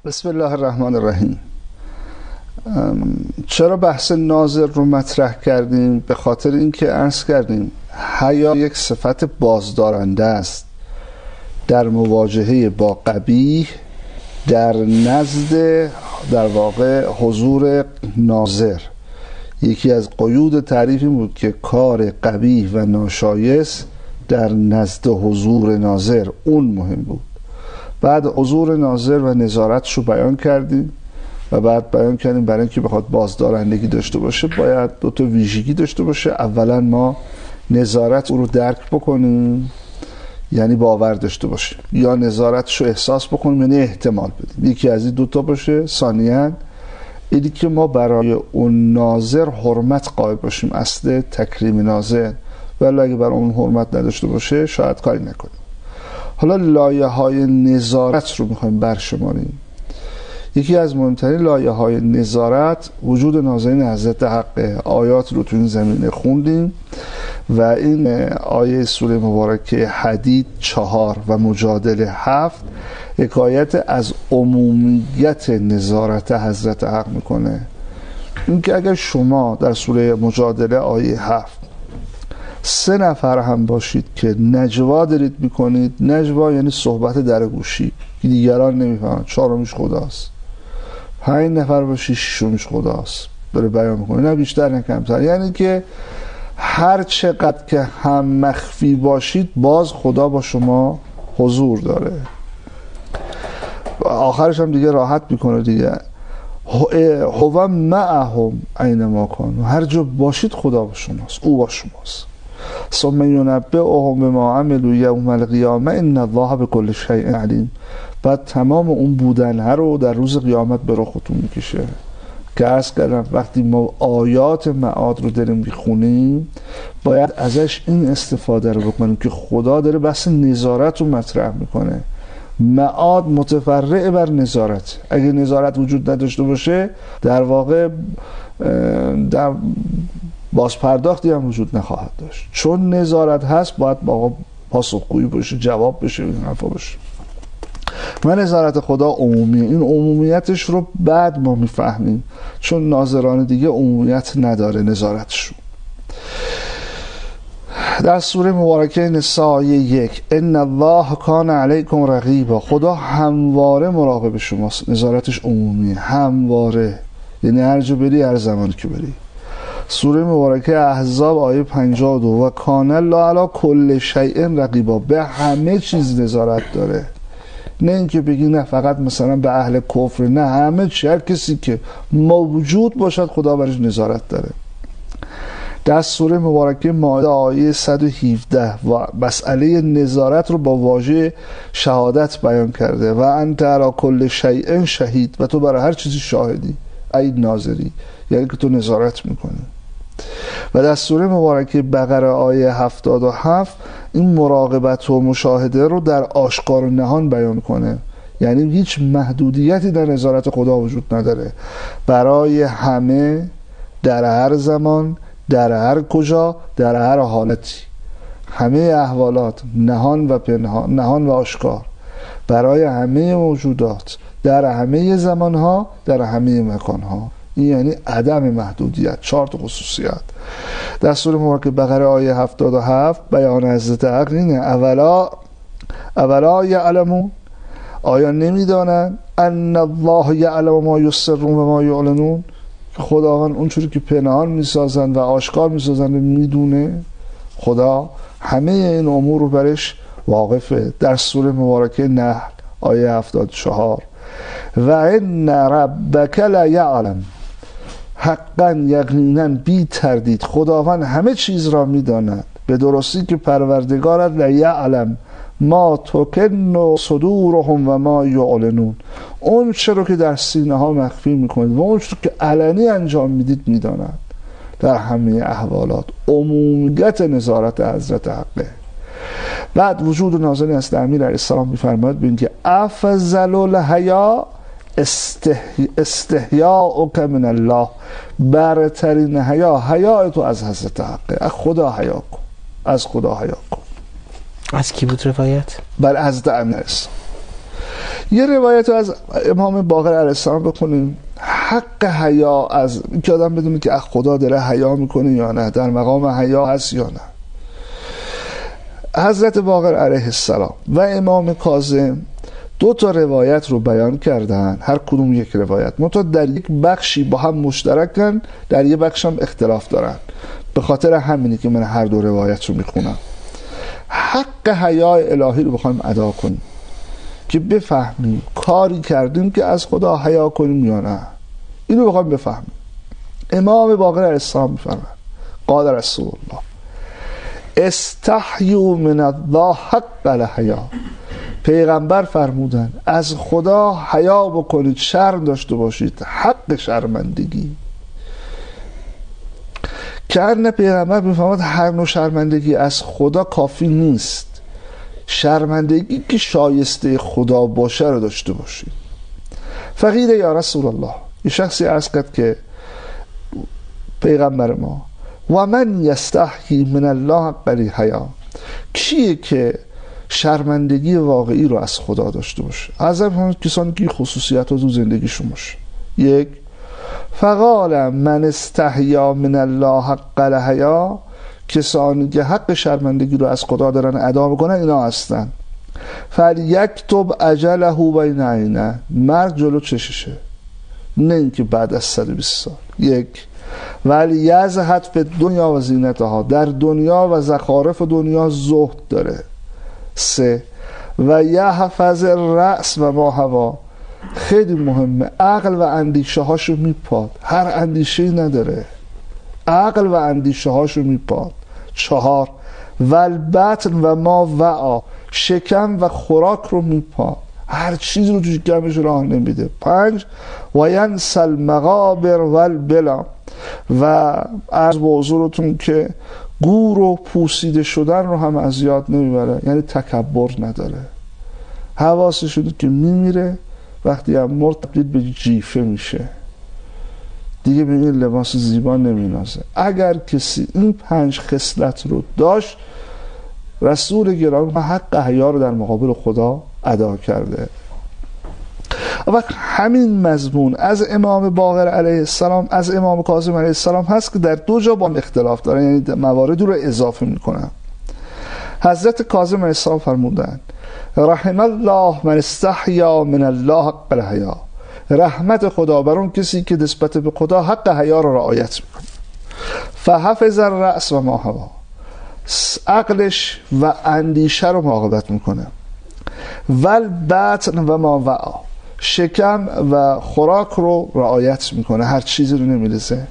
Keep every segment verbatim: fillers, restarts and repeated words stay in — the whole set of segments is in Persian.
بسم الله الرحمن الرحیم. چرا بحث ناظر رو مطرح کردیم؟ به خاطر اینکه عرض کردیم حیا یک صفت بازدارنده است در مواجهه با قبیح در نزد در واقع حضور ناظر. یکی از قیود تعریف این بود که کار قبیح و ناشایست در نزد حضور ناظر اون مهم بود. بعد حضور ناظر و نظارتش رو بیان کردیم و بعد بیان کردیم برای اینکه بخواد بازدارندگی داشته باشه باید دو تا ویژگی داشته باشه. اولا ما نظارت رو درک بکنیم یعنی باور داشته باشه، یا نظارتش رو احساس بکنیم یعنی احتمال بدیم. یکی از این دوتا باشه. ثانیاً اینی که ما برای اون ناظر حرمت قائل باشیم، اصل تکریم ناظر، ولی اگه برای اون حرمت نداشته باشه شاید کاری نکنیم. حالا لایه های نظارت رو میخوایم برشماریم. یکی از مهمترین لایه های نظارت وجود ناظرین حضرت حقه. آیات رو تو این زمینه خوندیم و این آیه سوره مبارکه حدید چهار و مجادله هفت حکایت از عمومیت نظارت حضرت حق میکنه. این که اگر شما در سوره مجادله آیه هفت سه نفر هم باشید که نجوا دارید میکنید، نجوا یعنی صحبت در گوشی که دیگران نمیفهمن، چهارمیش خداست. پنج نفر باشید ششمیش خداست، داره بیان میکنه، نه بیشتر نه کمتر. یعنی که هر چقدر که هم مخفی باشید باز خدا با شما حضور داره. آخرش هم دیگه راحت میکنه دیگه، هو معهم اینما کانوا، هر جا باشید خدا با شماست، او با شماست. ثم ینبئهم بما عملوا یوم القیامه ان الله بكل شیء علیم. بعد تمام اون بودنها رو در روز قیامت به رختون میکشه. که عرض کردم وقتی ما آیات معاد رو داریم میخونیم باید ازش این استفاده رو بکنیم که خدا داره بحث نظارت رو مطرح میکنه. معاد متفرع بر نظارت. اگه نظارت وجود نداشته باشه در واقع در بازپرداختی هم وجود نخواهد داشت. چون نظارت هست باید با پاسخگویی باشه، جواب بشه، این حرفا باشه. و نظارت خدا عمومیه. این عمومیتش رو بعد ما میفهمیم، چون ناظران دیگه عمومیت نداره نظارتشون. در سوره مبارکه نساء یک ان الله کان علیکم رقیبا، خدا همواره مراقب شماست. نظارتش عمومیه، همواره، یعنی هر جا بری، هر زمانی که بری. سوره مبارکه احزاب آیه پنجاه و دو و کان الله علی کل شیء رقیبا، به همه چیز نظارت داره. نه اینکه بگی نه فقط مثلا به اهل کفر، نه، همه چی، هر کسی که موجود باشد خدا برش نظارت داره. در سوره مبارکه مائده آیه صد و هفده و مسئله نظارت رو با واژه شهادت بیان کرده و انت علی کل شیء شهید، و تو برای هر چیزی شاهدی، ای ناظری، یعنی که تو نظارت میکنی. و در سوره مبارکه بقره آیه هفتاد و هفت این مراقبت و مشاهده رو در آشکار و نهان بیان کنه. یعنی هیچ محدودیتی در نظارت خدا وجود نداره، برای همه، در هر زمان، در هر کجا، در هر حالتی، همه احوالات، نهان و پنهان، نهان و آشکار، برای همه موجودات، در همه زمانها، در همه مکانها. این یعنی عدم محدودیت، چهار تا خصوصیت. در سوره مبارکه بقره آیه هفتاد و هفت بیان حضرت حق اینه اولا اولا یعلمون، آیا نمیدانن ان الله یعلم ما یسرون و ما یعلنون، که خداوند اونجوری که پنهان میسازن و آشکار میسازن میدونه. خدا همه این امور رو برش واقفه. در سوره مبارکه نحل آیه هفتاد و چهار و ان ربک لیعلم، حقا یقینا بی تردید خداوند همه چیز را میداند، به درستی که پروردگارت لیعلم ما تکن صدورهم و ما یعلنون، اون چرا که در سینه ها مخفی میکنید و اون چرا که علنی انجام میدید میداند. در همه احوالات عمومیت نظارت حضرت حقه. بعد وجود ناظرین است. امیر علیه السلام میفرماید ببین که افضل الحیا استحیاءک من الله، برترین حیا حیا تو از حضرت حقه، از خدا حیا کن، از خدا حیا کن. از کی بود روایت؟ بله حضرت امیر علیه السلام. یه روایت رو از امام باقر علیه السلام بکنیم. حق حیا از اینکه آدم بدونه که از خدا داره حیا میکنه یا نه، در مقام حیا هست یا نه. حضرت باقر علیه السلام و امام کاظم دو تا روایت رو بیان کردن، هر کدوم یک روایت، منتها در یک بخشی با هم مشترکن، در یک بخش هم اختلاف دارن. به خاطر همینی که من هر دو روایت رو میخونم. حق حیا الهی رو بخوایم ادا کنیم که بفهمیم کاری کردیم که از خدا حیا کنیم یا نه، اینو بخوایم بفهمیم. امام باقر علیه السلام میفرمایند قال رسول الله استحیوا من الله حق الحیا. پیغمبر فرمودن از خدا حیا بکنید، شرم داشته باشید، حق شرمندگی. که ان پیغمبر میفرماد هر نوع شرمندگی از خدا کافی نیست، شرمندگی که شایسته خدا باشه رو داشته باشید. فقیل یا رسول الله، یه شخصی عرض کرد که پیغمبر ما و من یستحیی من الله حق الحیا، کیه که شرمندگی واقعی رو از خدا داشته باشه؟ از همون کسانی که خصوصیت رو تو زندگیشون باشه. یک، فقال من استحیا من الله حق الحیا، کسانی که حق شرمندگی رو از خدا دارن ادا میکنن اینا هستن. فلیکتب اجله بین عینه، مرگ جلو چششه، نه اینکه بعد از صد و بیست سال. یک، ولی یزهد فی دنیا و زینتها، در دنیا و زخارف دنیا زهد داره. سه، و یحفظ رأس و ما هوا، خیلی مهمه، عقل و اندیشه هاشو میپاد، هر اندیشه نداره، عقل و اندیشه هاشو میپاد. چهار، و البطن و ما وعا، شکم و خوراک رو میپاد، هر چیز رو تو شکمش راه نمیده. پنج، و ینسى المقابر و البلا، و عرض به حضورتون که گور و پوسیده شدن رو هم از یاد نمیبره، یعنی تکبر نداره، حواسش شده که میمیره، وقتی هم مرد تبدیل به جیفه میشه، دیگه به این لباس زیبا نمینازه. اگر کسی این پنج خصلت رو داشت، رسول گرامی حق حیا رو در مقابل خدا ادا کرده. و همین مضمون از امام باقر علیه السلام، از امام کاظم علیه السلام هست که در دو جا با هم اختلاف دارن، یعنی موارد رو اضافه میکنن. حضرت کاظم علیه السلام فرمودن رحم الله من استحیا من الله حق الحیا، رحمت خدا بر اون کسی که نسبت به خدا حق حیا رو رعایت میکنه. فحفظ الرأس و ما هوا، عقلش و اندیشه رو مراقبت میکنه. والبطن و ما وعا، شکم و خوراک رو رعایت میکنه، هر چیزی رو نمیرسه.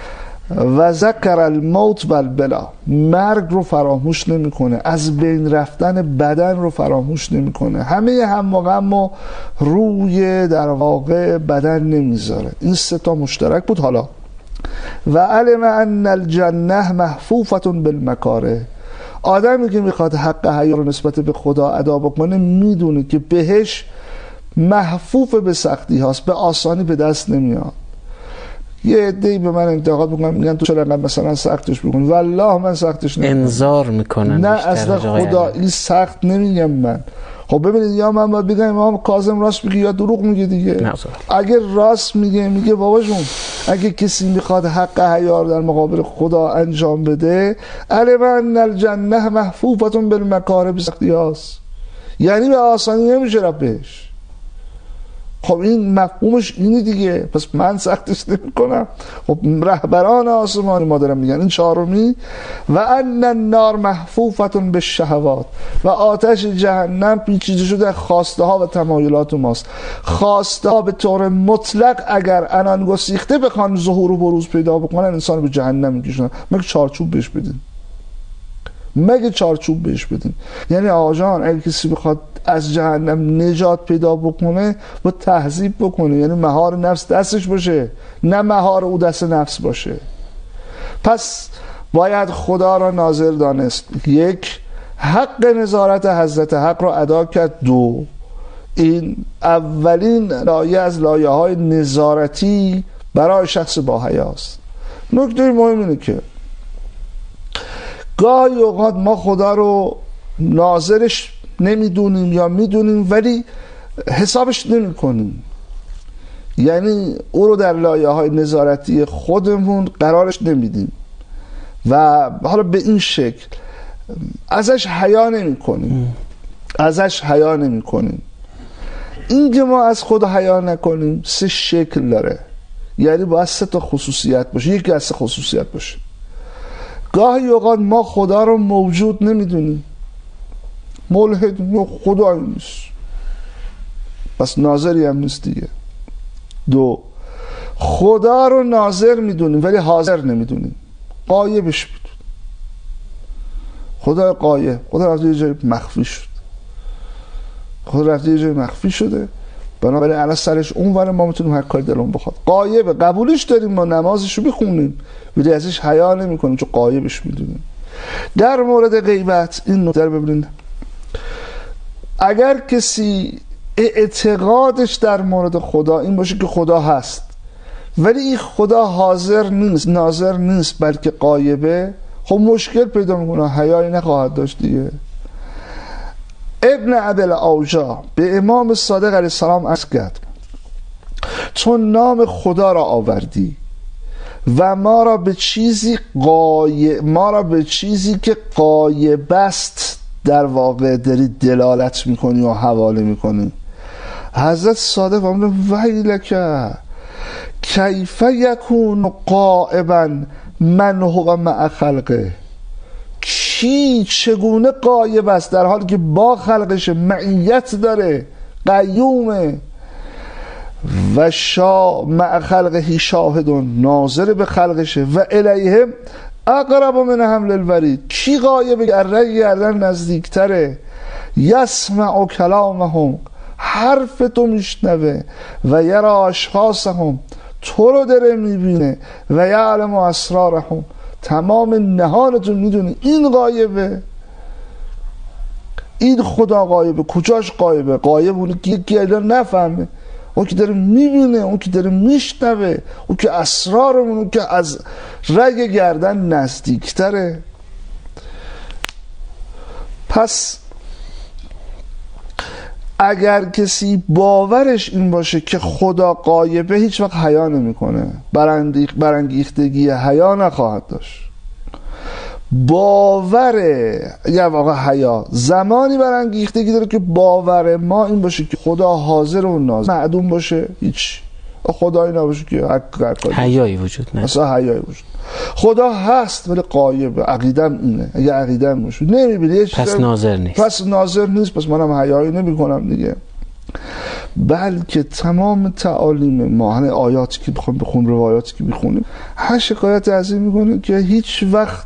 و ذکر الموت والبلا، مرگ رو فراموش نمیکنه، از بین رفتن بدن رو فراموش نمیکنه، همه هم و غم و روی در واقع بدن نمیذاره. این سه تا مشترک بود. حالا و علم ان الجنه محفوفه بالمکاره، آدمی که میخواد حق حیا رو نسبت به خدا ادا بکنه میدونه که بهش محفوف به سختی هاست، به آسانی به دست نمیاد. یه عده‌ای به من انتقاد میکنن، میگن تو چرا مثلا سختش بکن. والله من سختش نمیکنم، انذار میکنن. نه اصلا خدا این سخت نمیگم من. خب ببینید، یا من باید بگم امام کاظم راست میگه یا دروغ میگه دیگه. اگه راست میگه، میگه بابا جون اگه کسی میخواد حق حیا رو در مقابل خدا انجام بده، علم ان الجنه محفوفه بالمکاره، سختی هاست، یعنی به آسانی نمیشه رفت بهش. خب این مفهومش اینی دیگه، پس من سختش نمی کنم. خب رهبران آسمانی ما دارن میگن. این چهارمی، و ان النار محفوفه بالشهوات، و آتش جهنم پیچیده شده خواسته ها و تمایلات ماست. خواسته ها به طور مطلق اگر انان گسیخته بخوان ظهور و بروز پیدا بکنن، انسان به جهنم میکشن. مگه چارچوب بهش بدین؟ مگه چارچوب بهش بدین؟ یعنی آقا جان اگه کسی بخواد از جهنم نجات پیدا بکنه با تهذیب بکنه، یعنی مهار نفس دستش باشه، نه مهار او دست نفس باشه. پس باید خدا را ناظر دانست. یک، حق نظارت حضرت حق را ادا کرد. دو، این اولین لایه از لایه های نظارتی برای شخص با حیاست. نکته مهم اینه که گاهی اوقات ما خدا رو ناظرش نمیدونیم یا میدونیم، ولی حسابش نمی کنیم، یعنی او رو در لایه های نظارتی خودمون قرارش نمیدیم و حالا به این شکل ازش حیا نمی کنیم ازش حیا نمی کنیم. این که ما از خدا حیا نکنیم سه شکل داره، یعنی باید سه تا خصوصیت باشه. یکی از سه خصوصیت باشه. گاهی اوقات ما خدا رو موجود نمیدونیم، ملحد خدا نیست، پس ناظری هم نیست دیگه. دو، خدا رو ناظر میدونیم ولی حاضر نمیدونیم، غایبش میدونیم. خدا غایب، خدا رفته یه جای مخفی شد، خدا رفته یه جای مخفی شده، بنابراین الان سرش اون ور، ما میتونیم هر کاری دلمون بخواد. غایبه، قبولش داریم، ما نمازش رو بخونیم ولی ازش حیا نمی‌کنیم چون غایبش میدونیم. در مورد غیبت این نکته رو ببینید، اگر کسی اعتقادش در مورد خدا این باشه که خدا هست ولی این خدا حاضر نیست، ناظر نیست، بلکه غایبه، خب مشکل پیدا میکنه، حیایی نخواهد داشت دیگه. ابن ابل اوجا به امام صادق علیه السلام عرض کرد چون نام خدا را آوردی و ما را به چیزی غایب ما را به چیزی که غایب است در واقع داری دلالت میکنی و حواله میکنی. حضرت صادق فرمودند ویلک کیف یکون غائبا من هو مع خلقه، کی چگونه غایب است در حالی که با خلقش معیت داره، قیومه. و شا مع خلقه شاهدون، ناظر به خلقشه. و الیهم اقرب من حبل الورید، کی غایب گرده گردن نزدیکتره. یسمع کلامهم، حرف تو میشنوه. و یرا اشخاصهم، تو رو داره میبینه. و یعلم اسرارهم، تمام نهانتون میدونی. این غایبه، این خدا غایبه. کجاش غایبه؟ غایب اونه که یکی الان نفهمه، اون که داره میبینه، اون که داره میشنوه، اون که اسرارمون، اون که از رگ گردن نزدیکتره. پس اگر کسی باورش این باشه که خدا غایبه هیچ وقت حیا نمیکنه، برانگیختگی حیا نخواهد داشت. باور یا واقع حیا زمانی برانگیختگی داره که باور ما این باشه که خدا حاضر و ناظر، معدوم باشه هیچ، خدایی نباشه که هر کاری حیایی وجود نه، اصلا حیایی وجود. خدا هست ولی غایبه. عقیدم اینه، اگه عقیدم باشه نمیبینی پس ناظر نیست، پس ناظر نیست، پس منم حیایی نمیکنم دیگه. بلکه تمام تعالیم ما، همه آیاتی که بخوام بخونیم، روایاتی که بخونیم، هر شکایت از این میکنه که هیچ وقت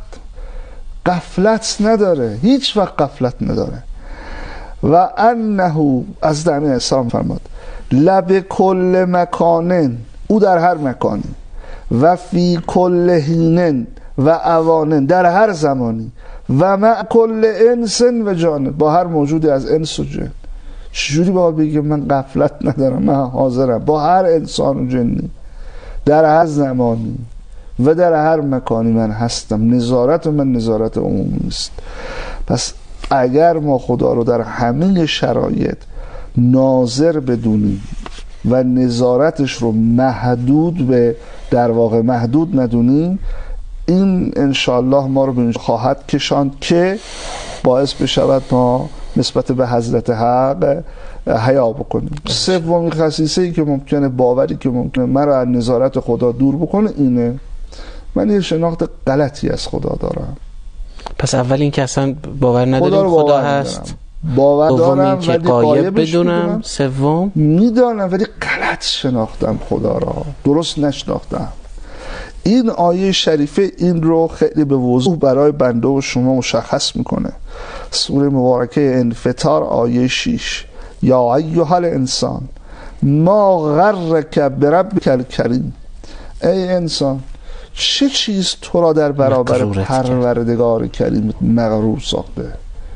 غفلت نداره، هیچ وقت غفلت نداره. و انه، از دعوی اسلام فرماد، لب کل مکانن، او در هر مکانی، و فی کل حینن و اوانن، در هر زمانی، و مع کل انس و جان، با هر موجودی از انس و جن. چجوری باید بگه من غفلت ندارم، من حاضرم با هر انسان و جنی، در هر زمانی و در هر مکانی من هستم. نظارت من نظارت عمومی است. پس اگر ما خدا رو در همه شرایط ناظر بدونیم و نظارتش رو محدود به در واقع محدود ندونیم، این انشاءالله ما رو به اینجا خواهد کشاند که باعث بشود ما نسبت به حضرت حق حیا بکنیم. سومین خصیصه ای که ممکنه، باوری که ممکنه من رو از نظارت خدا دور بکنه اینه، من یه شناخت غلطی از خدا دارم. پس اول این که اصلا باور نداریم خدا, خدا خدا هست، باور دارم ولی غایب بدونم، سوم میدانم ولی غلط شناختم، خدا را درست نشناختم. این آیه شریفه این رو خیلی به وضوح برای بنده و شما مشخص میکنه. سوره مبارکه انفطار آیه شش، یا ایها الانسان ما غرک بربک الکریم، ای انسان چه چیز تو را در برابر پروردگار کریم مغرور ساخته.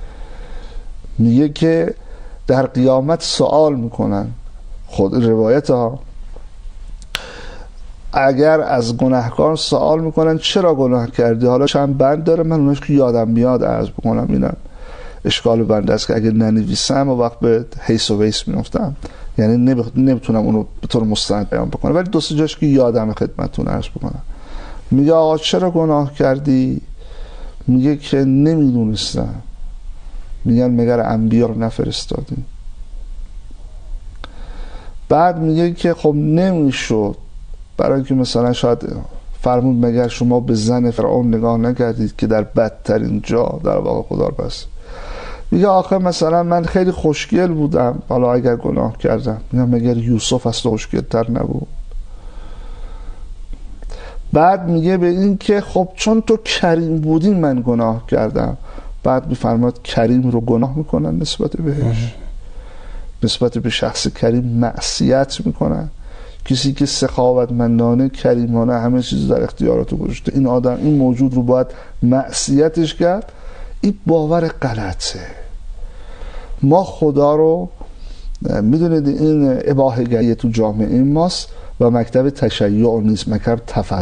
میگه که در قیامت سوال میکنن، خود روایت ها، اگر از گناهکار سوال میکنن چرا گناه کردی، حالا چند بند داره، من اوناش که یادم میاد عرض بکنم. اینم اشکال بنده است که اگه ننویسم و وقت به حیث و ویس میافتم، یعنی نمیتونم اونو به طور مستند بیان بکنم، ولی دو سه جاش که یادم خدمتتون عرض بکنم. میگه آقا چرا گناه کردی؟ میگه که نمیدونستم. میگن مگر انبیا رو نفرستادیم؟ بعد میگه که خب نمیشد، برای اینکه مثلا شاید فرمود مگر شما به زن فرعون نگاه نکردید که در بدترین جا در واقع خدا رو بست. میگه آخه مثلا من خیلی خوشگل بودم، حالا اگر گناه کردم، میگم مگر یوسف از تو خوشگل‌تر نبود؟ بعد میگه به این که خب چون تو کریم بودی من گناه کردم. بعد میفرماد کریم رو گناه میکنن نسبت بهش، نسبت به شخص کریم معصیت میکنن. کسی که سخاوتمندانه کریمانه همه چیز در اختیاراتو گذاشته، این آدم این موجود رو باید معصیتش کرد. این باور غلطه. ما خدا رو میدونید این اباحه‌گری تو جامعه ماست و مکتب تشیع نیست، مکتب تف...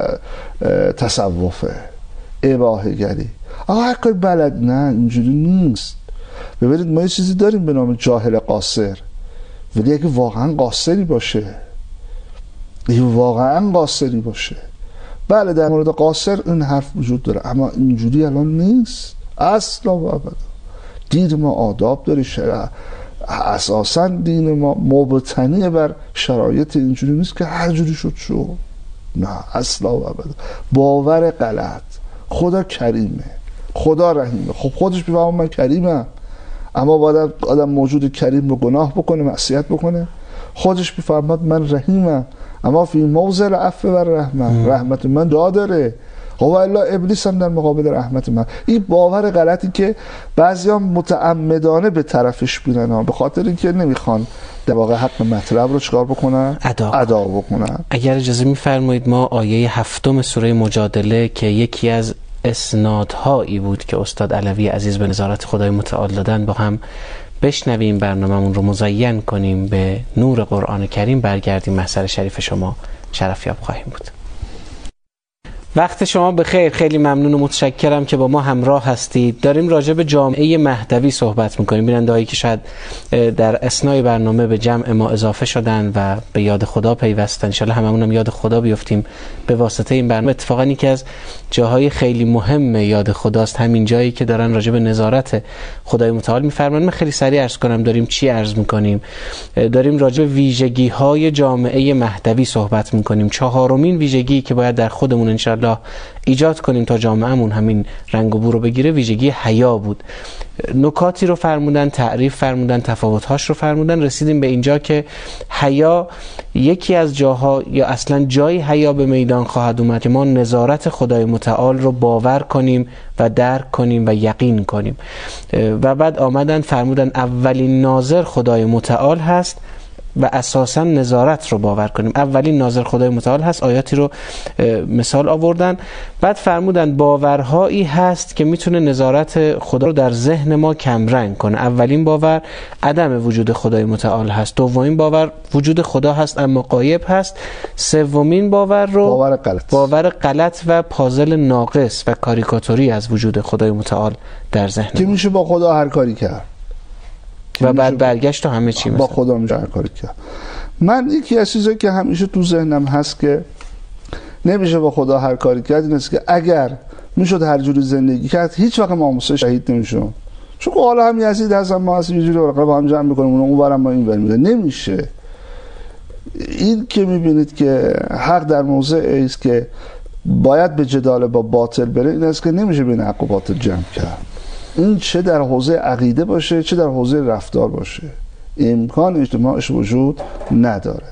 تصوفه. اباحه‌گری آقا هر کاری بلد، نه اینجوری نیست. ببینید ما یه چیزی داریم به نام جاهل قاصر، ولی اگه واقعا قاصری باشه، اگه واقعا قاصری باشه، بله در مورد قاصر این حرف وجود داره، اما اینجوری الان نیست اصلا و ابدا. دین ما آداب داره، شرع اساسا دین ما مبتنی بر شرایط اینجوری نیست که هر جوری شد شو، نه اصلا و ابدا. باور غلط. خدا کریمه، خدا رحیمه. خب خودش بفهمه من کریمم، اما باید آدم موجود کریم رو گناه بکنه، معصیت بکنه؟ خودش بفرماد من رحیمم، اما فی موضع العفو و رحمت، رحمت من جا داره. خب الا ابلیس هم در مقابل رحمت من. این باور غلطی که بعضیا متعمدانه به طرفش بیرن ها، به خاطر اینکه نمیخوان در واقع حق مطلب رو چکار بکنن؟ ادا, ادا بکنن. اگر اجازه میفرمایید ما آیه هفتم سوره مجادله که یکی از اسنادهایی بود که استاد علوی عزیز به نظارت خدای متعال دادن با هم بشنویم، برنامه‌مون رو مزین کنیم به نور قرآن کریم، برگردیم محضر شریف شما شرفیاب خواهیم بود. وقت شما بخیر، خیلی ممنون و متشکرم که با ما همراه هستید. داریم راجع به جامعه مهدوی صحبت میکنیم. بیننده‌هایی که شاید در اثنای برنامه به جمع ما اضافه شدن و به یاد خدا پیوستن، ان شاءالله هممون هم یاد خدا بیافتیم به واسطه این برنامه. اتفاقا یکی از جاهای خیلی مهم یاد خداست همین جایی که دارن راجع به نظارت خدای متعال میفرمایند. من خیلی سریع عرض کنم داریم چی عرض میکنیم. داریم راجع به ویژگی‌های جامعه مهدوی صحبت میکنیم. چهارمین ویژگی که باید در خودمون ان شاءالله ایجاد کنیم تا جامعهمون همین رنگ و بو رو بگیره، ویژگی حیا بود. نکاتی رو فرمودن، تعریف فرمودن، تفاوت‌هاش رو فرمودن. رسیدیم به اینجا که حیا یکی از جاها یا اصلا جای حیا به میدان خواهد اومد که ما نظارت خدای متعال رو باور کنیم و درک کنیم و یقین کنیم. و بعد آمدن فرمودن اولین ناظر خدای متعال هست و اساسا نظارت رو باور کنیم. اولین ناظر خدای متعال هست، آیاتی رو مثال آوردن. بعد فرمودن باورهایی هست که میتونه نظارت خدا رو در ذهن ما کمرنگ کنه. اولین باور عدم وجود خدای متعال هست. دومین باور وجود خدا هست اما غایب هست. سومین باور رو باور غلط باور غلط و پازل ناقص و کاریکاتوری از وجود خدای متعال در ذهن که میشه با خدا هر کاری کرد و بعد برگشت و همه چی با خدا میشه هر کاری کرد. من یکی از چیزایی که همیشه تو ذهنم هست که نمیشه با خدا هر کاری کرد این است که اگر میشد هر جوری زندگی کرد هیچ وقت ما موسی شهید نمیشون، چون حالا هم یزید هستن، ما هستیم یه جوری ورقه با هم جمع میکنیم اون ورم ما این ور میده. نمیشه. این که میبینید که حق در موضع است که باید به جدال با باطل بره، این است که نمیشه بین حق و باطل جمع کرد. این چه در حوزه عقیده باشه چه در حوزه رفتار باشه، امکان اجتماعش وجود نداره.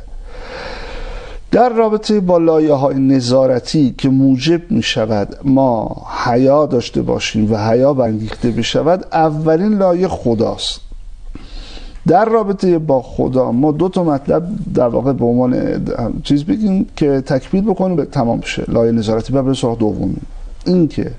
در رابطه با لایه های نظارتی که موجب می شود ما حیا داشته باشیم و حیا برانگیخته بشود، اولین لایه خداست. در رابطه با خدا ما دو تا مطلب در واقع به عنوان چیز بگیم که تکمیل بکنیم به تمام بشه لایه نظارتی. بریم سراغ دومی. این که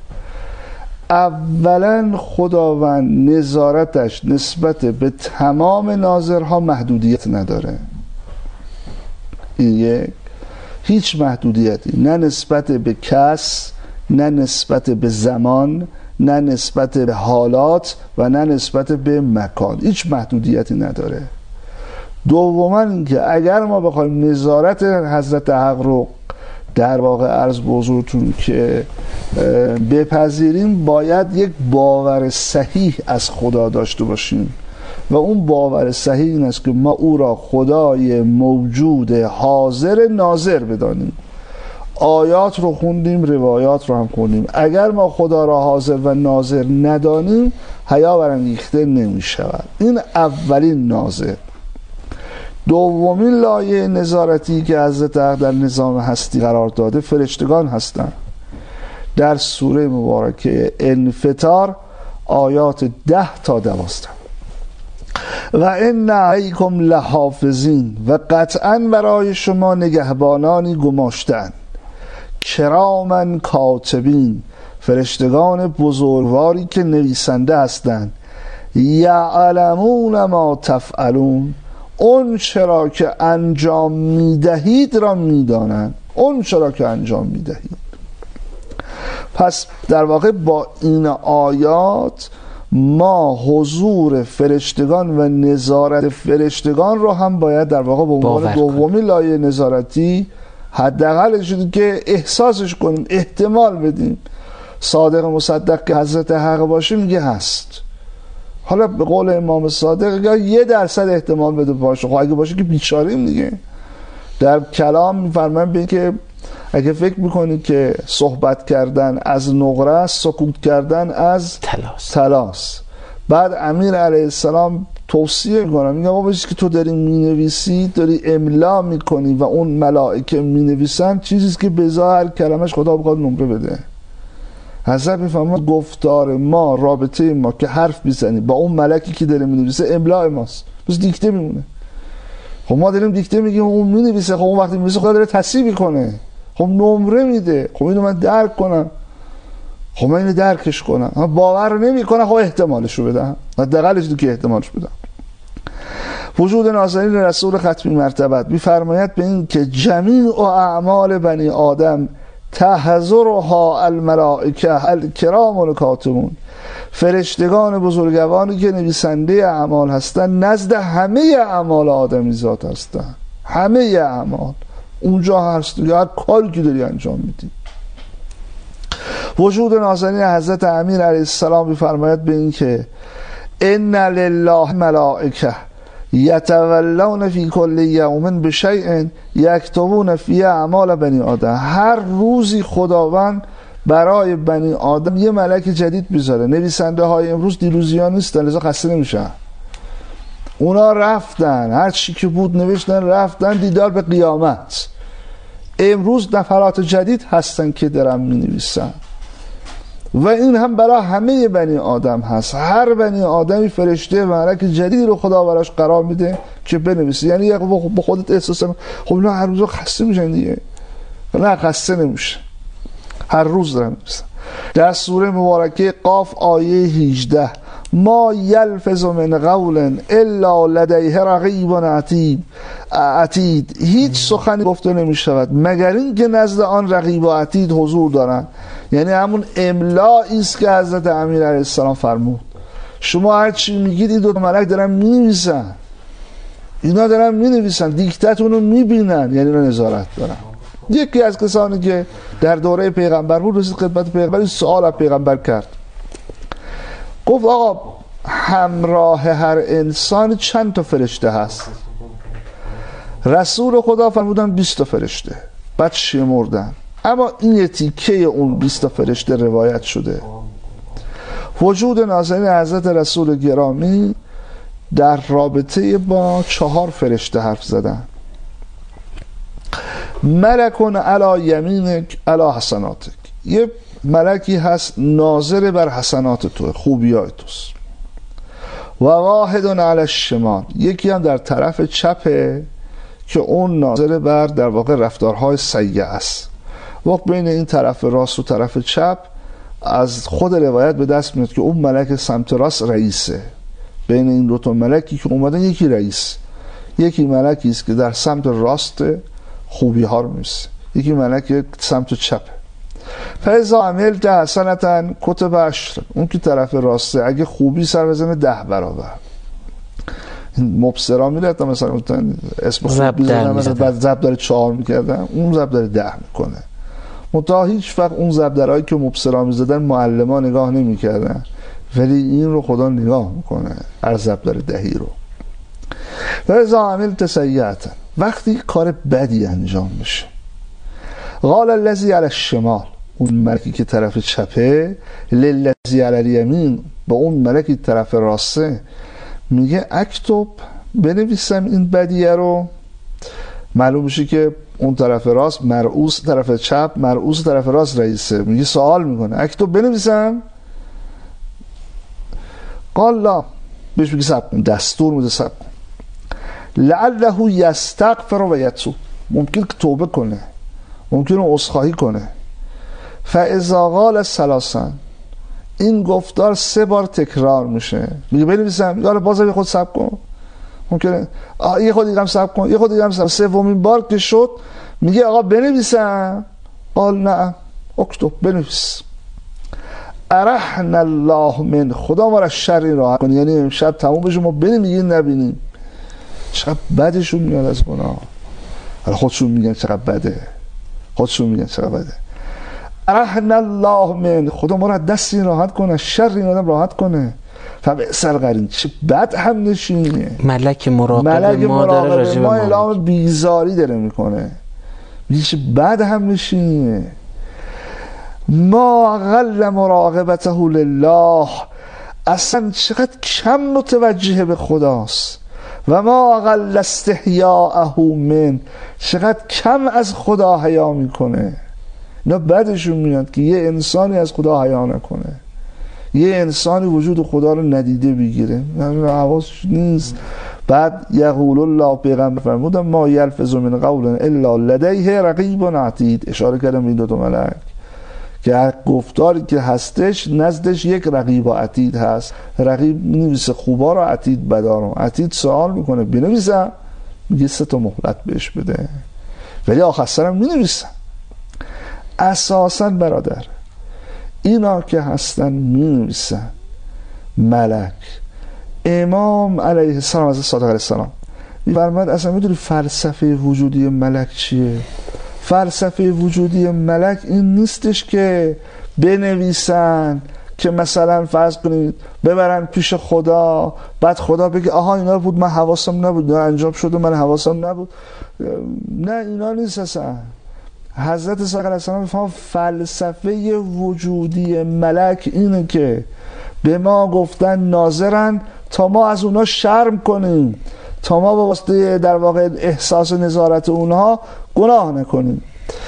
اولا خداوند نظارتش نسبت به تمام ناظرها محدودیت نداره. این یک، هیچ محدودیتی، نه نسبت به کس، نه نسبت به زمان، نه نسبت به حالات و نه نسبت به مکان، هیچ محدودیتی نداره. دوما اینکه اگر ما بخوایم نظارت حضرت حق رو در واقع عرض به حضورتون که بپذیریم، باید یک باور صحیح از خدا داشته باشیم و اون باور صحیح این است که ما او را خدای موجود حاضر ناظر بدانیم. آیات رو خوندیم، روایات رو هم خوندیم. اگر ما خدا را حاضر و ناظر ندانیم حیا برانگیخته نمی شود. این اولین ناظر. دومین لایه نظارتی که حضرت حق در نظام هستی قرار داده فرشتگان هستند. در سوره مبارکه انفطار آیات ده تا دوازده: و ان علیکم لحافظین، و قطعا برای شما نگهبانانی گماشتند، کراما کاتبین، فرشتگان بزرگواری که نویسنده هستند، یعلمون ما تفعلون، اون چرا که انجام میدهید را میدانند، اون چرا که انجام میدهید. پس در واقع با این آیات ما حضور فرشتگان و نظارت فرشتگان رو هم باید در واقع به عنوان دومین لایه نظارتی حداقل شده که احساسش کنیم، احتمال بدیم. صادق مصدق که حضرت حق باشه میگه هست. حالا به قول امام صادق یه درصد احتمال بده باشه، خب اگه باشه که بیچاریم دیگه. در کلام میفرمان به که اگه فکر میکنید که صحبت کردن از نقره است، سکوت کردن از تلاس. تلاس. بعد امیر علیه السلام توصیه میکنم، میگم بابا چیزی که تو داری مینویسی داری املا میکنی و اون ملائکه مینویسن چیزیست که به ظاهر کلمش خدا بخواد نمره بده. حضرت میفهمد گفتار ما، رابطه ما که حرف میزنی با اون ملکی که داره مینویسه املا ماست، بس دیکته میمونه. خب ما داریم دیکته میگیم اون مینویسه، خب اون وقتی مینویسه خدا داره تصحیح میکنه، خب نمره میده، خب اینو من درک کنم، خب من اینو درکش کنم. من باور نمیکنم، خب احتمالش رو بدم، حداقلش دو که احتمالش بدم. وجود نازنین رسول ختمی مرتبت میفرماید به این که جمیع اعمال بنی آدم تحضرها الملائکه الکرام الکاتبون، فرشتگان بزرگواری که نویسنده اعمال هستند نزد همه اعمال آدمی ذات هستند. همه اعمال اونجا هست، هر کاری که داری انجام میدی. وجود نازنین حضرت امیر علیه السلام میفرماید به این که ان لله ملائکه یتولون فی کل یوم بشیء یکتبون فی اعمال بنی آدم. هر روزی خداوند برای بنی آدم یه ملک جدید میذاره. نویسنده های امروز دیروزیان نیستن، لذا خسته نمیشن. اونا رفتن، هر چی که بود نوشتن، رفتن دیدار به قیامت. امروز نفرات جدید هستن که دارن می نویسن و این هم برای همه بنی آدم هست. هر بنی آدمی فرشته و ملک جدیدی رو خدا براش قرار میده که بنویسه. یعنی یک با خودت احساس کن خب اینا هر روز خسته میشن دیگه، نه خسته نمیشه، هر روز دارن می‌نویسن. در سوره مبارکه قاف آیه هجده ما یلفظ من قول الا لدیه رقیب عتید عتید، هیچ سخنی گفته نمی شود مگر این که نزد آن رقیب و عتید حضور دارند. یعنی همون املایی است که حضرت امیر علیه السلام فرمود. شما هر چی میگید این دو ملک دارن مینویسن، اینا دارن مینویسن، دیکتتون رو میبینن، یعنی رو نظارت دارن. یکی از کسانی که در دوره پیغمبر بود رسید خدمت پیغمبر، این سوال از پیغمبر کرد، گفت آقا همراه هر انسان چند تا فرشته هست؟ رسول خدا فرمودن بیست تا فرشته. بعد شمردن، اما این یه تیکه اون بیست تا فرشته روایت شده. وجود نازنین حضرت رسول گرامی در رابطه با چهار فرشته حرف زدن. ملکون علی یمینک علی حسناتک، یه ملکی هست ناظر بر حسنات تو، خوبیای توست. و واحد علی الشمال، یکی هم در طرف چپه که اون ناظر بر در واقع رفتارهای سیئه است. وقت بین این طرف راست و طرف چپ از خود روایت به دست میاد که اون ملک سمت راست رئیسه. بین این دو تا ملکی که اومدن یکی رئیس، یکی ملکی است که در سمت راست خوبی ها رو میرسه، یکی ملک سمت چپه. فاذا عملت حسنة کتب عشر، اون که طرف راسته اگه خوبی سر بزنه ده برابر. مبصرا میره تا مثلا اسم خوب بیزنه مثلا بعد زب داره چهار میکردن، اون زب داره ده میکنه. متا هیچ وقت اون زب درهایی که مبصرا میزدن معلما نگاه نمیکردن، ولی این رو خدا نگاه میکنه، هر زب داره دهی رو. فاذا عملت سیئة، وقتی کار بدی انجام بشه، قال الذی علی الشمال، اون ملکی که طرف چپه، للذی علی الیمین، با اون ملکی طرف راسته میگه اکتب، بنویسم این بدیه رو. معلوم میشه که اون طرف راست مرعوس طرف چپ، مرعوس طرف راست رئیسه، میگه سوال میکنه اکتب بنویسم؟ قال لا، بهش میگه صبر کن، دستور میده صبر کن. لعله یستغفر و یتوب، ممکن که توبه کنه، ممکنه عذرخواهی کنه. فاذا قال ثلاثا، این گفتار سه بار تکرار میشه، میگه بنویسم؟ یاره بازم یه خود صبر کن، ممکنه یه خود دیگه هم صبر کن، یه خود دیگه هم صبر. سومین بار که شد میگه آقا بنویسم؟ قال نه، اکتب، بنویس. ارحنا الله من، خدا ما را شری راحت کنه، یعنی امشب تموم بشه ما بنویسیم نبینیم. چقدر بدشون میاد از گناه، حالا خودشون میگن چقدر بده، خودشون میگن چقدر بده. ارحنا الله من، خدا ما را دست این راحت کنه، شر این آدم راحت کنه. فبئس القرین، چه بد هم نشینیه. ملک مراقب ملک ما داره راجع به ما ما اعلام بیزاری داره میکنه، میگه چه بد هم نشینیه. ما اقل مراقبته لله، اصلا چقدر کم متوجه به خداست. و ما اقل استحیاءه من، چقدر کم از خدا حیا میکنه. اینا بعدشون میاد که یه انسانی از خدا حیا نکنه، یه انسانی وجود خدا رو ندیده بگیره، حواسش نیست. بعد یقول الله، پیغمبر فرمودن ما یلفظ من قول الا لدیه رقیب عتید، اشاره کردم این دو تا ملک که گفتاری که هستش نزدش یک رقیب و عتید هست. رقیب نویسه خوبا رو، عتید بدا رو. عتید سوال میکنه بنویسم؟ میگه سه تا مهلت بهش بده، ولی آخر سرم مینویسم. اساسا برادر اینا که هستن مینویسن. ملک امام علیه السلام از صادق علیه السلام میفرماد اصلا میدونی فلسفه وجودی ملک چیه؟ فلسفه وجودی ملک این نیستش که بنویسن که مثلا فرض کنید ببرن پیش خدا، بعد خدا بگه آها اینا بود من حواسم نبود، اینا انجام شده من حواسم نبود. نه اینا نیست اصلا. حضرت صادق علیه السلام میفهم فلسفه وجودی ملک اینه که به ما گفتن ناظرن تا ما از اونا شرم کنیم، تا ما با واسطه در واقع احساس نظارت اونها گناه نکنیم.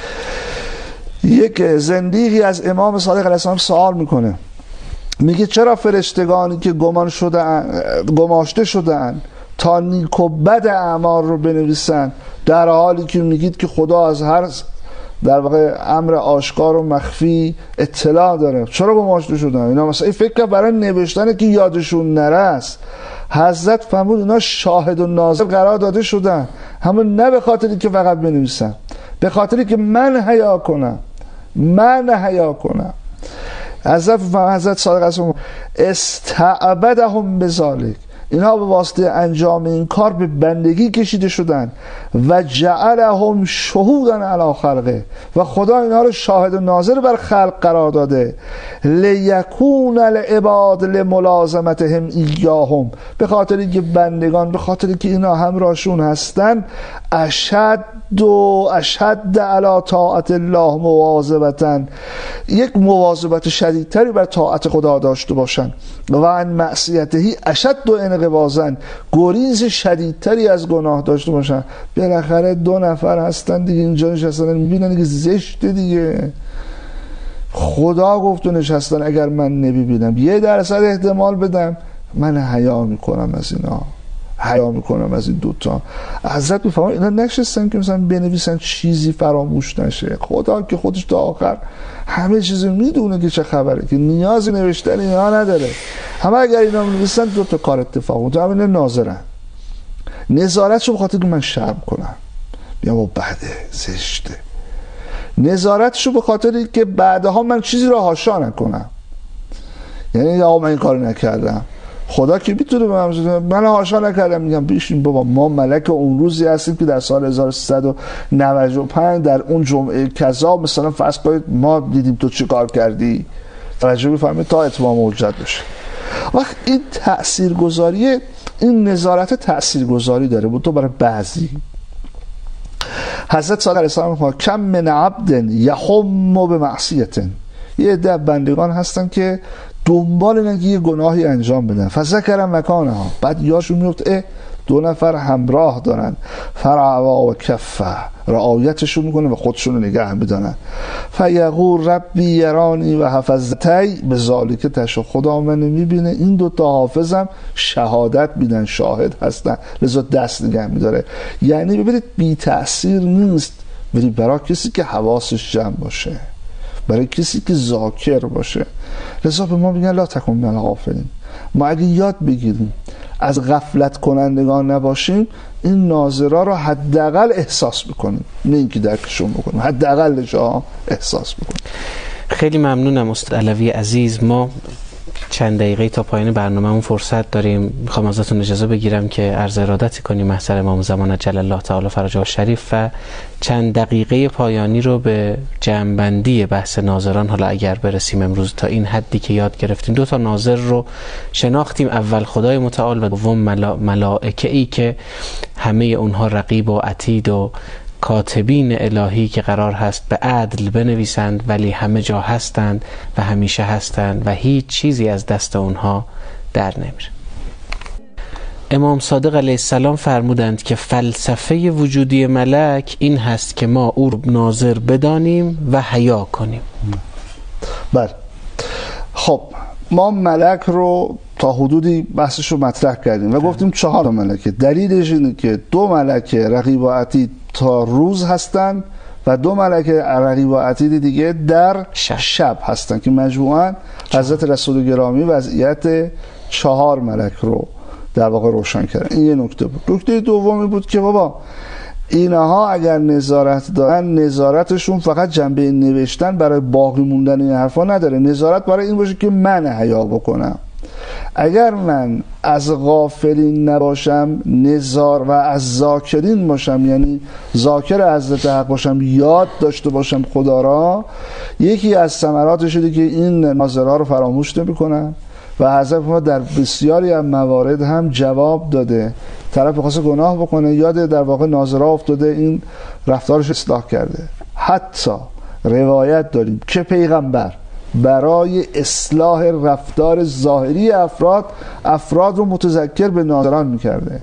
یک زندیقی از امام صادق علیه السلام سوال میکنه، میگه چرا فرشتگانی که گمان شدن گماشته شدن تا نیک و بد اعمال رو بنویسن، در حالی که میگید که خدا از هر در واقع امر آشکار و مخفی اطلاع داره، چرا گماشته شدن؟ اینا مثلا این فکر برای نوشتن که یادشون نرست. حضرت فرمود اینا شاهد و ناظر قرار داده شدن، همون نه به خاطری که فقط بنویسن، به خاطری که من حیا کنم، من حیا کنم. حضرت فرمود حضرت صادق استعبدهم بذالک، اینها به واسطه انجام این کار به بندگی کشیده شدن. و جعلهم شهودا علی خلقه، و خدا اینها رو شاهد و ناظر بر خلق قرار داده. لیکون العباد لملازمتهم ایاهم، به خاطری که بندگان به خاطری که اینا همراهشون هستن اشد و اشد علی طاعت الله مواظبتا، یک مواظبت شدیدتری بر طاعت خدا داشته باشن. و عن معصیتهی اشد و انقباضا، گریز شدیدتری از گناه داشته باشن. بالاخره دو نفر هستن دیگه اینجا نشستن میبینن که زشته دیگه، خدا گفت و نشستن اگر من نمیبینم یه درصد احتمال بدم من حیا میکنم از اینا، حیا میکنم از این دوتا. حضرت میفهمن اینا نشستن که مثلا بنویسن چیزی فراموش نشه، خدا که خودش تا آخر همه چیزو میدونه که چه خبره، که نیازی نوشتن اینا نداره. همه اگر اینا بنویسن دو تا کار اتفاق میفته، همین ناظرن، نظارتشو بخاطر که من شرم کنم بیام و بده زشته، نظارتشو به خاطر که بعدها من چیزی رو حاشا نکنم، یعنی آقا من این کار نکردم، خدا که میتونه به من من حاشا نکردم، میگم بیشین بابا ما ملک اون روزی هستیم که در سال هزار و سیصد و نود و پنج در اون جمعه کذا مثلا فرض کنید ما دیدیم تو چه کار کردی، توجه بفرمایید تا اتمام حجت بشه. وقت این تاثیرگذاری، این نظارت تاثیرگذاری داره بود تو برای بعضی. حضرت صادق علیه السلام میگه کم من عبد یحم بمعصیه، یه عده بندگان هستن که دنبال اینن که یه گناهی انجام بدن، فذکر مکانها، بعد یاشون میفته دو نفر همراه دارن، فرعوا و کفه، رعایتشون میکنه و خودشون رو نگه میدارن، فیقول ربی یرانی و حفظتی به ذالک تشو، خدا من میبینه این دوتا حافظم شهادت میدن، شاهد هستن، لذا دست نگه میداره. یعنی ببینید بی تأثیر نیست، ولی برای کسی که حواسش جمع باشه، برای کسی که ذاکر باشه. لذا به ما میگن لا تکن من الغافلین. ما اگه یاد بگیریم از غفلت کنندگان نباشیم، این ناظرها رو حداقل احساس بکنیم، نه اینکه درکشون بکنیم، حداقل جا احساس بکنیم. خیلی ممنونم استاد علوی عزیز. ما چند دقیقه تا پایان برنامه‌مون فرصت داریم، میخوام ازتون اجازه بگیرم که عرض ارادتی کنیم محضر امام زمان جل الله تعالی فرجه شریف و چند دقیقه پایانی رو به جمع‌بندی بحث ناظران، حالا اگر برسیم امروز تا این حدی که یاد گرفتیم، دو تا ناظر رو شناختیم، اول خدای متعال و دوم ملا... ملائکه‌ای که همه اونها رقیب و عتید و کاتبین الهی که قرار هست به عدل بنویسند، ولی همه جا هستند و همیشه هستند و هیچ چیزی از دست اونها در نمیره. امام صادق علیه السلام فرمودند که فلسفه وجودی ملک این هست که ما او رو ناظر بدانیم و حیا کنیم. بله، خب ما ملک رو تا حدودی بحثش رو مطرح کردیم و گفتیم چهار ملکه. دلیلش اینه که دو ملکه رقیب و عتید تا روز هستن و دو ملکه رقیب و عتید دیگه در شب, شب هستن که مجموعاً حضرت رسول گرامی وضعیت چهار ملک رو در واقع روشن کردن. این یه نکته بود. نکته دومی بود که بابا اینها اگر نظارت دارن، نظارتشون فقط جنبه نوشتن برای باقی موندن این حرفا نداره، نظارت برای این باشه که من حیا بکنم. اگر من از غافلین نباشم نظار و از ذاکرین باشم، یعنی ذاکر حضرت حق باشم، یاد داشته باشم خدا را، یکی از ثمراتش اینه که این ناظرها رو فراموش نمی‌کنم. و حضرت ما در بسیاری از موارد هم جواب داده، طرف بخواسته گناه بکنه یاد در واقع ناظرها افتاده، این رفتارش اصلاح کرده. حتی روایت داریم که پیغمبر برای اصلاح رفتار ظاهری افراد افراد رو متذکر به ناظران میکرده.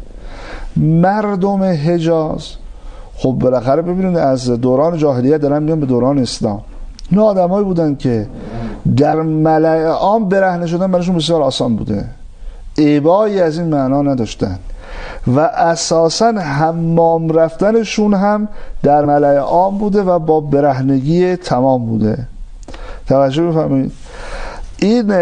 مردم حجاز خب بالاخره ببینید از دوران جاهلیت دارن میان به دوران اسلام، نه آدمایی بودن که در ملأ عام برهنه شدن براشون بسیار آسان بوده، عیبایی از این معنا نداشتن و اساسا حمام رفتنشون هم در ملأ عام بوده و با برهنگی تمام بوده. توجه بفرمایید، این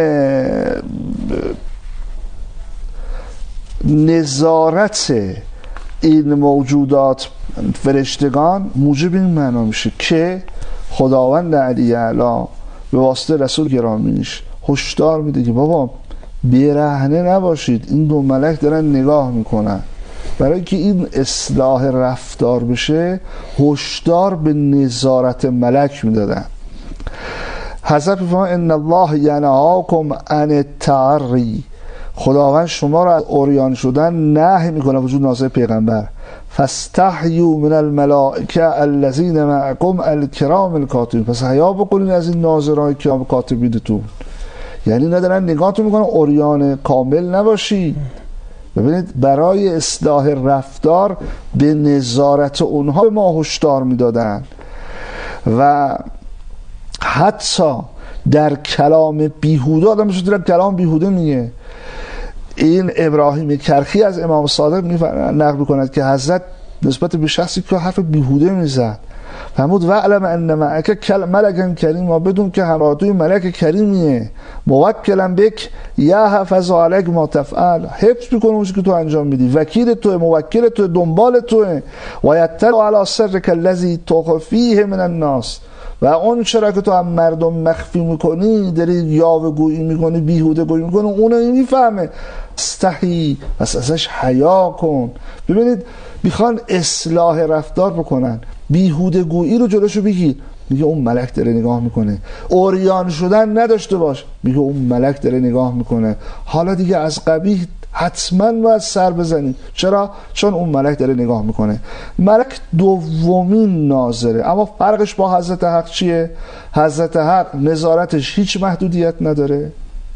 نظارت این موجودات فرشتگان موجب این معنا میشه که خداوند علی اعلی به واسطه رسول گرامیش هشدار میده که بابا برهنه نباشید، این دو ملک دارن نگاه میکنن. برای که این اصلاح رفتار بشه هشدار به نظارت ملک میدادن. حضرت فرمود ان الله ینهاکم عن التعری، خداوند شما را از عریان شدن نهی میکنه، وجود ناظر پیغمبر. فاستحیوا من الملائکه الذین معکم الکرام الکاتبین، پس حیا بکنید از این ناظرای کرام کاتبینتون، یعنی ندارن نگاهتون میکنن عریان کامل نباشی. ببینید برای اصلاح رفتار به نظارت اونها به ما هشدار میدادن و حتی در کلام بیهوده آدم شد در کلام بیهوده میگه. این ابراهیم کرخی از امام صادق نقل میکند که حضرت نسبت به شخصی که حرف بیهوده میزد فرمود و علم ان معک ملکا کریم، ما بدون که همراه توی ملک کریمیه، موکلم بک یا حفظ علیک ما تفعل، حفظ میکنه اون که تو انجام میدی، وکیل تو، موکل تو، دنبال تو، و یطلع علی سرک الذی تخفیه من الناس، و اون چرا که تو هم مردم مخفی میکنی، داری یاوه‌گویی میکنی، بیهوده گویی میکنی، اون این میفهمه. استحی، پس ازش حیا کن. ببینید میخوان اصلاح رفتار بکنن، بیهوده گویی رو جلوشو بگیر، میگه اون ملک داره نگاه میکنه. اوریان شدن نداشته باش، میگه اون ملک داره نگاه میکنه. حالا دیگه از قبیح حتما باید سر بزنی. چرا؟ چون اون ملک داره نگاه میکنه. ملک دومین ناظره، اما فرقش با حضرت حق چیه؟ حضرت حق نظارتش هیچ محدودیت نداره،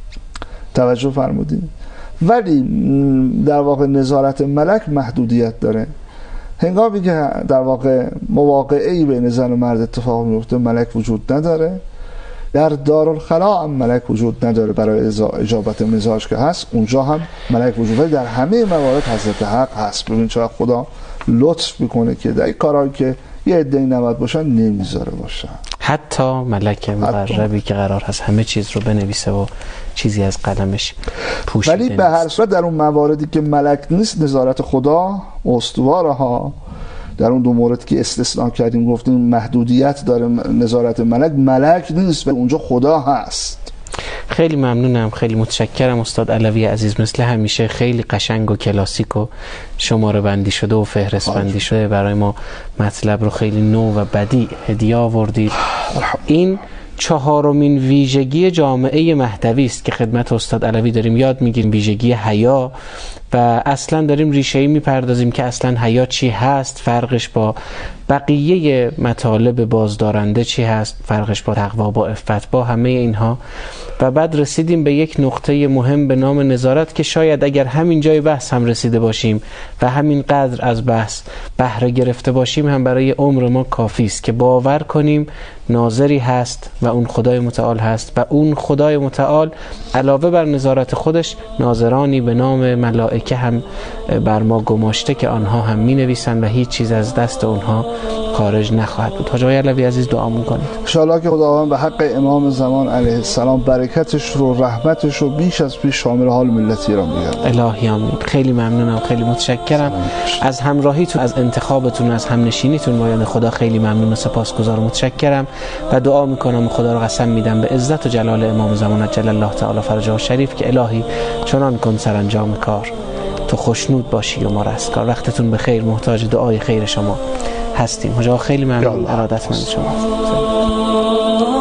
توجه فرمودین، ولی در واقع نظارت ملک محدودیت داره. هنگامی که در واقع مواقعه‌ای بین زن و مرد اتفاق میفته ملک وجود نداره. در دارالخلا هم ملک وجود نداره، برای اجابت مزاج که هست اونجا هم ملک وجود داره. در همه موارد حضرت حق هست. ببین چرا خدا لطف میکنه که در این کارهایی که یه عده‌ای نباید باشن نمیذاره باشن. حتی ملک مقربی که قرار هست همه چیز رو بنویسه و چیزی از قلمش پوشیده ولی به هر صورت در اون مواردی که ملک نیست نظارت خدا استواره ها. در اون دو مورد که استثناء کردیم گفتیم محدودیت داره نظارت ملک، ملک نیست و اونجا خدا هست. خیلی ممنونم، خیلی متشکرم استاد علوی عزیز. مثل همیشه خیلی قشنگ و کلاسیک و شماره بندی شده و فهرست بندی شده برای ما مطلب رو خیلی نو و بدیع هدیه آوردید. این چهارمین ویژگی جامعه مهدوی است که خدمت استاد علوی داریم یاد میگیریم، ویژگی حیا، و اصلا داریم ریشه‌ای میپردازیم که اصلا حیا چی هست، فرقش با بقیه مطالب بازدارنده چی هست، فرقش با تقوا، با عفت، با همه اینها. و بعد رسیدیم به یک نقطه مهم به نام نظارت که شاید اگر همین جای بحث هم رسیده باشیم و همین قدر از بحث بهره گرفته باشیم هم برای عمر ما کافی است که باور کنیم ناظری هست و اون خدای متعال هست و اون خدای متعال علاوه بر نظارت خودش ناظرانی به نام ملائکه هم بر ما گماشته که آنها هم می نویسند و هیچ چیز از دست اونها خارج نخواهد بود. حاج آقای علوی عزیز دعا می‌کنید ان شاءالله که خداوند به حق امام زمان علیه السلام برکتش رو، رحمتش رو بیش از پیش شامل حال ملت ایران بگردونه. الهی آمین. خیلی ممنونم، خیلی متشکرم از همراهیتون، از انتخابتون، از همنشینیتون با خدا. خیلی ممنون و سپاسگزارم، متشکرم و دعا میکنم، خدا رو قسم میدم به عزت و جلال امام زمان عجل الله تعالی فرجه شریف که الهی چنان کن سرانجام کار تو خوشنود باشی و ما رستگار. وقتتون بخیر، محتاج دعای خیر شما هستیم. حاج آقا خیلی ممنون، ارادتمند شما.